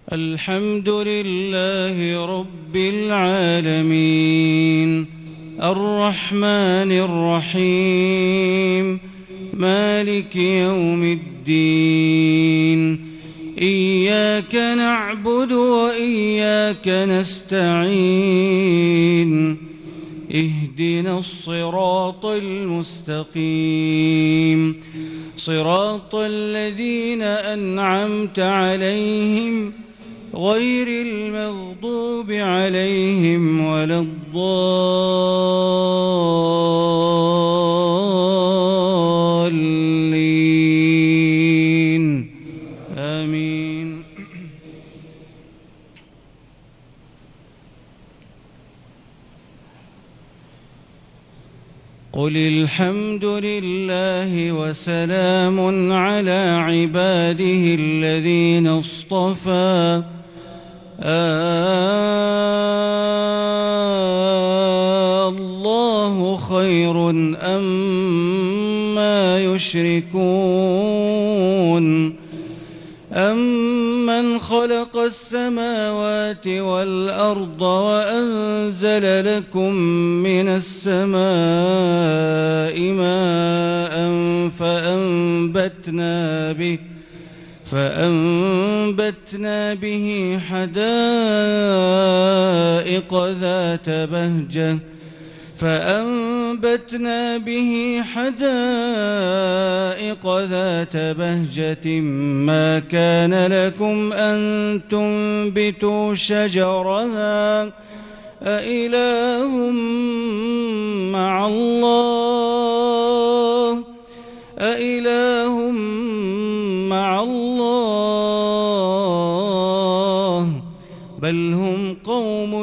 الحمد لله رب العالمين الرحمن الرحيم مالك يوم الدين إياك نعبد وإياك نستعين اهدنا الصراط المستقيم صراط الذين أنعمت عليهم غير المغضوب عليهم ولا الضالين آمين. قل الحمد لله وسلام على عباده الذين اصطفى الله خير أما يشركون أمن خلق السماوات والأرض وأنزل لكم من السماء ماء فأنبتنا به حدائق ذات بهجة ما كان لكم أن تنبتوا شجرها أإله مع الله بل هم قوم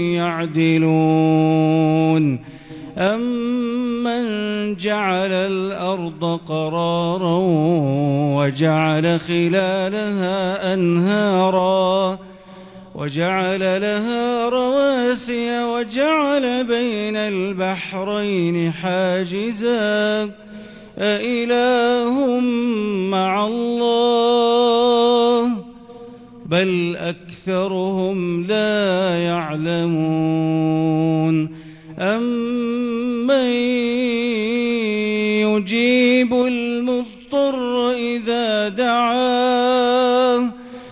يعدلون أمن جعل الأرض قرارا وجعل خلالها أنهارا وجعل لها رواسي وجعل بين البحرين حاجزا أإله مع الله بل أكثرهم لا يعلمون أمن يجيب المضطر إذا دعاه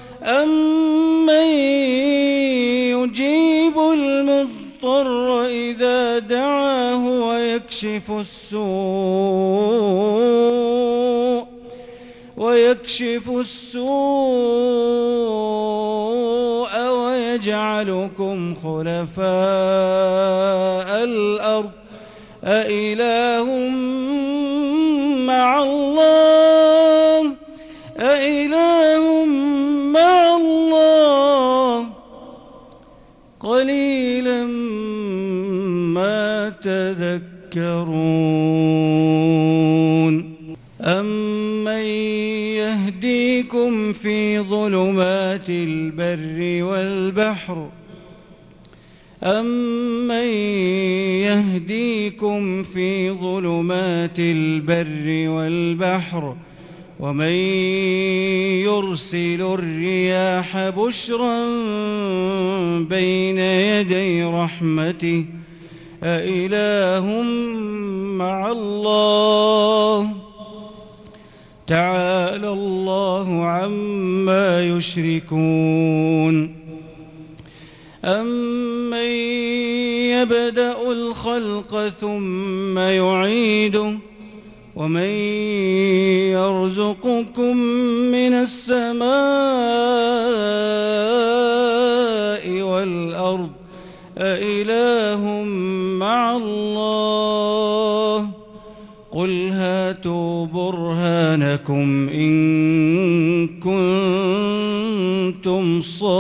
ويكشف السوء ويجعلكم خلفاء الأرض أإله مع الله قليلا ما تذكرون أمن يهديكم في ظلمات البر والبحر ومن يرسل الرياح بشرا بين يدي رحمته أإله مع الله تعالى الله عما يشركون أمن يبدأ الخلق ثم يعيده ومن يرزقكم من السماء والأرض أإله مع الله قل هاتوا برهانكم إن كنتم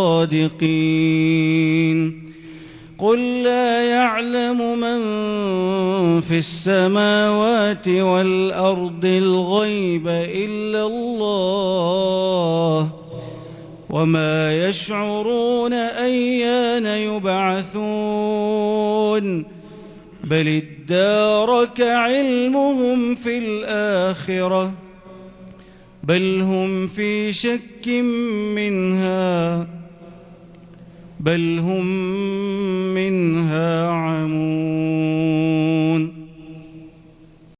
صادقين قل لا يعلم من في السماوات والأرض الغيب إلا الله وما يشعرون أيان يبعثون بل ادارك علمهم في الآخرة بل هم في شك منها بل هم